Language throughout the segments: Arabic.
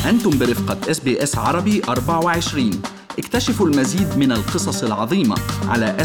أنتم برفقة SBS عربي 24. اكتشفوا المزيد من القصص العظيمة على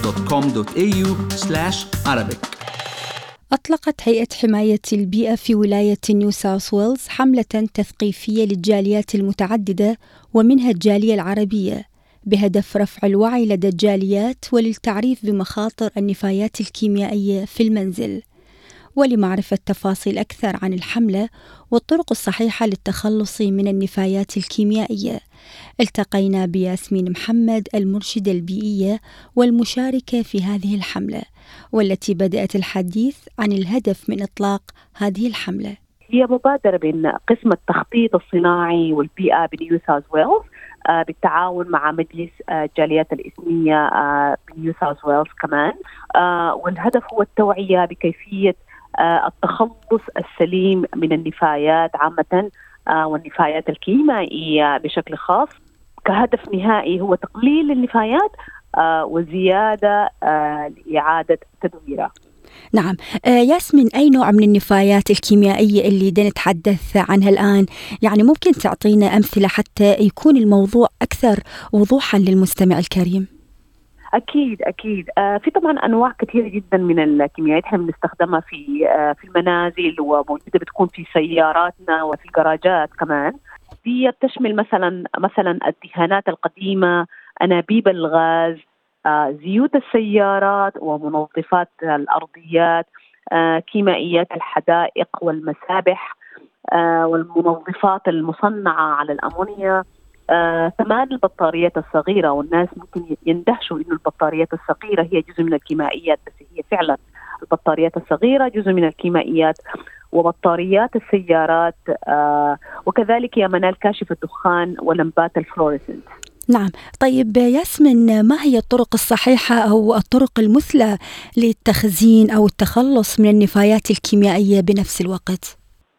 sbs.com.au/arabic. أطلقت هيئة حماية البيئة في ولاية نيو ساوث ويلز حملة تثقيفية للجاليات المتعددة ومنها الجالية العربية بهدف رفع الوعي لدى الجاليات وللتعريف بمخاطر النفايات الكيميائية في المنزل. ولمعرفة تفاصيل أكثر عن الحملة والطرق الصحيحة للتخلص من النفايات الكيميائية، التقينا بياسمين محمد المرشدة البيئية والمشاركة في هذه الحملة، والتي بدأت الحديث عن الهدف من إطلاق هذه الحملة. هي مبادرة بين قسم التخطيط الصناعي والبيئة بنيو ساوث ويلز بالتعاون مع مجلس الجاليات الإثنية بنيو ساوث ويلز كمان، والهدف هو التوعية بكيفية التخلص السليم من النفايات عامة والنفايات الكيميائية بشكل خاص، كهدف نهائي هو تقليل النفايات وزيادة لإعادة تدويرها. نعم، ياسمين، أي نوع من النفايات الكيميائية اللي نتحدث عنها الآن؟ يعني ممكن تعطينا أمثلة حتى يكون الموضوع أكثر وضوحا للمستمع الكريم؟ أكيد في طبعا أنواع كثيرة جدا من الكيميائيات احنا بنستخدمها في المنازل وموجودة بتكون في سياراتنا وفي الجراجات كمان. دي بتشمل مثلا الدهانات القديمة، أنابيب الغاز، زيوت السيارات ومنظفات الأرضيات، كيميائيات الحدائق والمسابح، والمنظفات المصنعة على الأمونيا، كمان البطاريات الصغيرة. والناس ممكن يندهشوا إنه البطاريات الصغيرة هي جزء من الكيميائيات، بس هي فعلا البطاريات الصغيرة جزء من الكيميائيات، وبطاريات السيارات، وكذلك يا منال كاشف الدخان ولمبات الفلوريسنت. نعم، طيب ياسمين، ما هي الطرق الصحيحة أو الطرق المثلى للتخزين أو التخلص من النفايات الكيميائية بنفس الوقت؟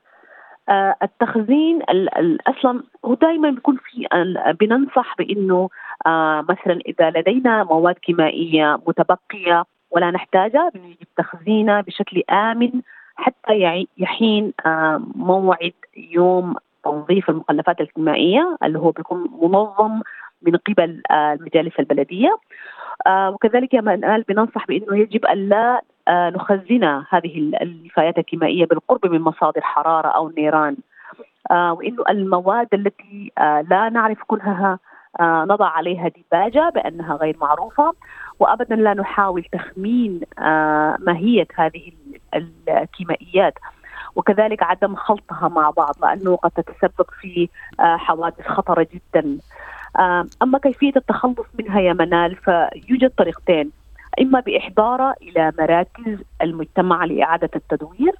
التخزين أصلا هو دائما بيكون في بننصح بأنه مثلا إذا لدينا مواد كيميائية متبقية ولا نحتاجها بنجيب تخزينها بشكل آمن حتى يحين موعد يوم تنظيف المخلفات الكيميائية اللي هو بيكون منظم من قبل المجالس البلدية. وكذلك يا منال بننصح بأنه يجب ألا نخزن هذه النفايات الكيميائية بالقرب من مصادر حرارة أو نيران، وإنه المواد التي لا نعرف كنهها نضع عليها ديباجة بأنها غير معروفة، وأبدا لا نحاول تخمين ماهية هذه الكيميائيات، وكذلك عدم خلطها مع بعض لأنه قد تتسبب في حوادث خطرة جدا. أما كيفية التخلص منها يا منال فيوجد طريقتين، إما بإحضارها إلى مراكز المجتمع لإعادة التدوير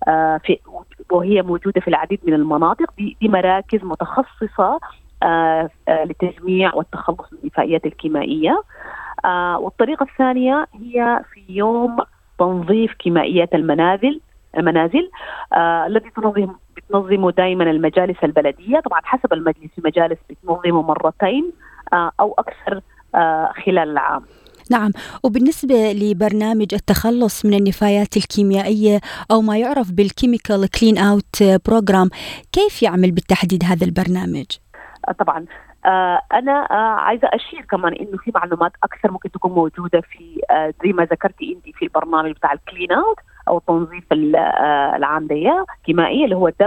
وهي موجودة في العديد من المناطق، دي مراكز متخصصة لتجميع والتخلص من النفايات الكيميائية. والطريقة الثانية هي في يوم تنظيف كيميائيات المنازل الذي بتنظمه دائما المجالس البلدية، طبعا حسب المجلس، في مجالس بتنظمه مرتين أو أكثر خلال العام. نعم، وبالنسبة لبرنامج التخلص من النفايات الكيميائية أو ما يعرف بالكيميكال كلين أوت بروجرام، كيف يعمل بالتحديد هذا البرنامج؟ طبعا أنا عايزة أشير كمان إنه في معلومات أكثر ممكن تكون موجودة في زي ما ذكرتي أنت في البرنامج بتاع الكلين أوت أو تنظيف العاملية الكيميائية اللي هو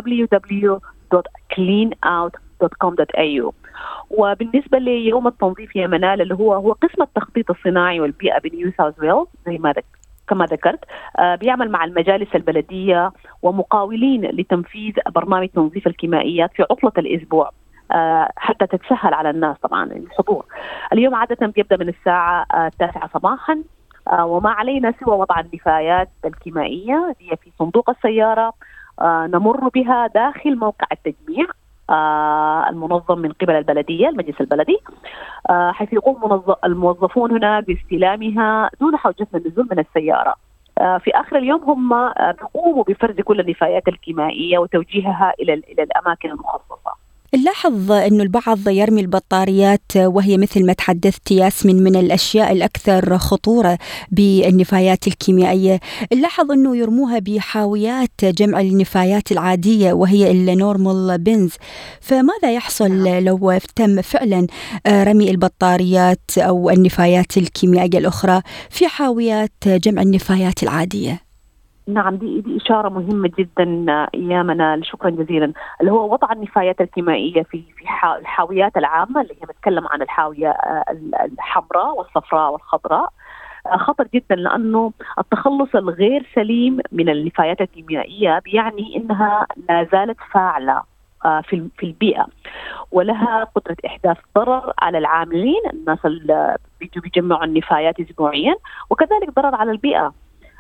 www.cleanout.com.au. وبالنسبة ليوم التنظيف يا منال اللي هو قسم التخطيط الصناعي والبيئة بنيو ساوث ويلز زي ما كما ذكرت، بيعمل مع المجالس البلدية ومقاولين لتنفيذ برنامج تنظيف الكيميائيات في عطلة الأسبوع حتى تتسهل على الناس طبعا الحضور. اليوم عادة بيبدأ من الساعة 9 صباحا، وما علينا سوى وضع النفايات الكيميائية هي في صندوق السيارة، نمر بها داخل موقع التجميع المنظم من قبل البلدية المجلس البلدي، حيث يقوم الموظفون هنا باستلامها دون حوجة النزول من السيارة. في آخر اليوم هم بيقوموا بفرز كل النفايات الكيميائية وتوجيهها إلى الأماكن المخصصة. نلاحظ أنه البعض يرمي البطاريات وهي مثل ما تحدثت ياسمين من الأشياء الأكثر خطورة بالنفايات الكيميائية. نلاحظ أنه يرموها بحاويات جمع النفايات العادية وهي النورمال بنز. فماذا يحصل لو تم فعلا رمي البطاريات أو النفايات الكيميائية الأخرى في حاويات جمع النفايات العادية؟ نعم، دي إشارة مهمة جدا يا منال، شكرا جزيلا. اللي هو وضع النفايات الكيميائية في الحاويات العامة اللي هي بتكلم عن الحاوية الحمراء والصفراء والخضراء خطر جدا، لأنه التخلص الغير سليم من النفايات الكيميائية بيعني إنها لا زالت فاعلة في البيئة، ولها قدرة إحداث ضرر على العاملين، الناس اللي بيجمعوا النفايات أسبوعيا، وكذلك ضرر على البيئة.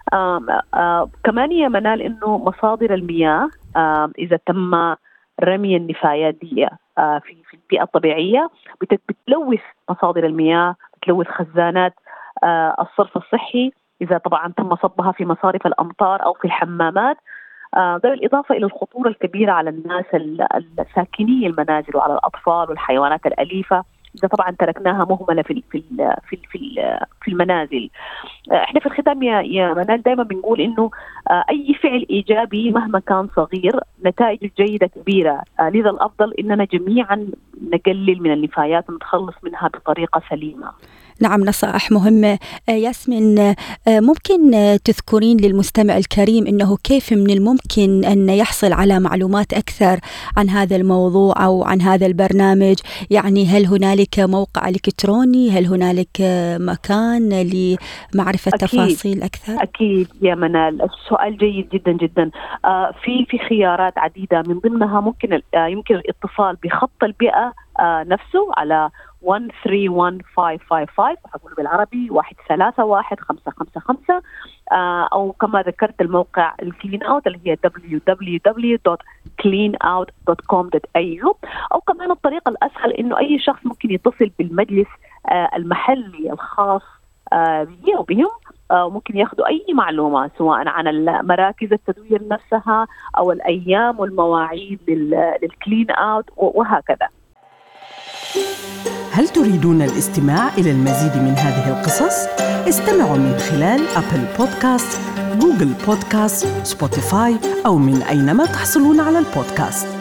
كمان يا منال إنه مصادر المياه إذا تم رمي النفايات دي في البيئة الطبيعية بتلوث مصادر المياه، بتلوث خزانات الصرف الصحي إذا طبعا تم صبها في مصارف الأمطار أو في الحمامات. ده بالإضافة إلى الخطورة الكبيرة على الناس الساكني المنازل وعلى الأطفال والحيوانات الأليفة إذا طبعا تركناها مهملة في المنازل. احنا في الختام يا منال دائما بنقول إنه أي فعل إيجابي مهما كان صغير نتائجه جيدة كبيرة، لذا الأفضل إننا جميعا نقلل من النفايات ونتخلص منها بطريقة سليمة. نعم، نصائح مهمة. ياسمين، ممكن تذكرين للمستمع الكريم أنه كيف من الممكن أن يحصل على معلومات أكثر عن هذا الموضوع أو عن هذا البرنامج؟ يعني هل هنالك موقع إلكتروني؟ هل هنالك مكان لمعرفة تفاصيل أكثر؟ أكيد يا منال، السؤال جيد جدا جدا. في خيارات عديدة، من ضمنها يمكن الاتصال بخط البيئة نفسه على 131555 وحقول بالعربي 131555، أو كما ذكرت الموقع الكلين أوت اللي هي www.cleanout.com.au، أو كمان الطريقة الأسهل إنه أي شخص ممكن يتصل بالمجلس المحلي الخاص به أو بهم، ممكن ياخذوا أي معلومة سواء عن مراكز التدوير نفسها أو الأيام والمواعيد للكلين أوت وهكذا. هل تريدون الاستماع إلى المزيد من هذه القصص؟ استمعوا من خلال أبل بودكاست، جوجل بودكاست، سبوتيفاي أو من أينما تحصلون على البودكاست.